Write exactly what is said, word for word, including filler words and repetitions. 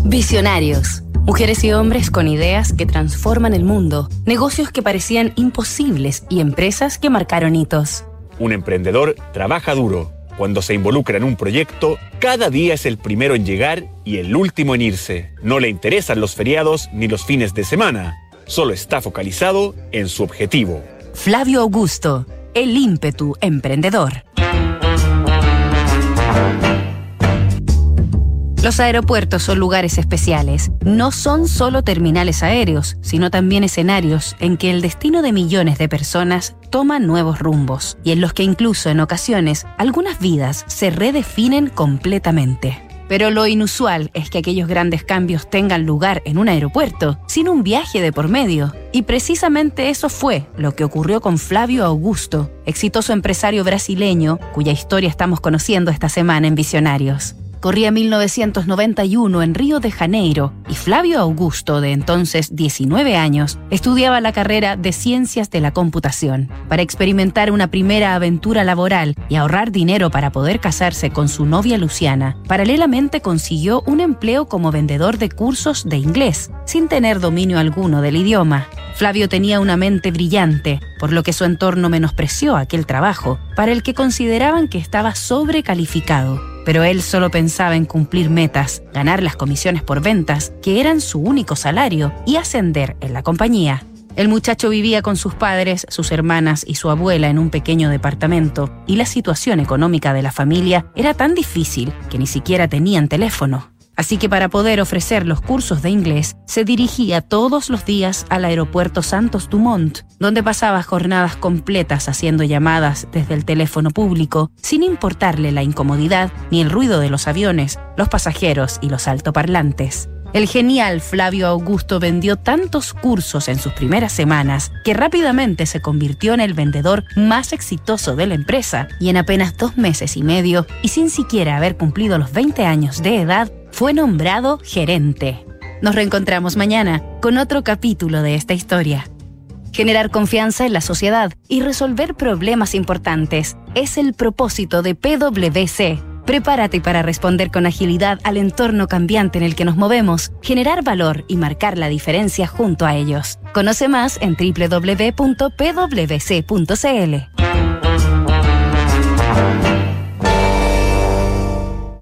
Visionarios. Mujeres y hombres con ideas que transforman el mundo, negocios que parecían imposibles y empresas que marcaron hitos. Un emprendedor trabaja duro. Cuando se involucra en un proyecto, cada día es el primero en llegar y el último en irse. No le interesan los feriados ni los fines de semana. Solo está focalizado en su objetivo. Flavio Augusto, el ímpetu emprendedor. Los aeropuertos son lugares especiales. No son solo terminales aéreos, sino también escenarios en que el destino de millones de personas toma nuevos rumbos y en los que incluso en ocasiones algunas vidas se redefinen completamente. Pero lo inusual es que aquellos grandes cambios tengan lugar en un aeropuerto, sin un viaje de por medio. Y precisamente eso fue lo que ocurrió con Flavio Augusto, exitoso empresario brasileño, cuya historia estamos conociendo esta semana en Visionarios. Corría mil novecientos noventa y uno en Río de Janeiro y Flavio Augusto, de entonces diecinueve años, estudiaba la carrera de Ciencias de la Computación. Para experimentar una primera aventura laboral y ahorrar dinero para poder casarse con su novia Luciana, paralelamente consiguió un empleo como vendedor de cursos de inglés, sin tener dominio alguno del idioma. Flavio tenía una mente brillante, por lo que su entorno menospreció aquel trabajo, para el que consideraban que estaba sobrecalificado. Pero él solo pensaba en cumplir metas, ganar las comisiones por ventas, que eran su único salario, y ascender en la compañía. El muchacho vivía con sus padres, sus hermanas y su abuela en un pequeño departamento, y la situación económica de la familia era tan difícil que ni siquiera tenían teléfono. Así que para poder ofrecer los cursos de inglés, se dirigía todos los días al aeropuerto Santos Dumont, donde pasaba jornadas completas haciendo llamadas desde el teléfono público, sin importarle la incomodidad ni el ruido de los aviones, los pasajeros y los altoparlantes. El genial Flavio Augusto vendió tantos cursos en sus primeras semanas que rápidamente se convirtió en el vendedor más exitoso de la empresa, y en apenas dos meses y medio, y sin siquiera haber cumplido los veinte años de edad, fue nombrado gerente. Nos reencontramos mañana con otro capítulo de esta historia. Generar confianza en la sociedad y resolver problemas importantes es el propósito de P W C. Prepárate para responder con agilidad al entorno cambiante en el que nos movemos, generar valor y marcar la diferencia junto a ellos. Conoce más en doble u doble u doble u punto p w c punto c l.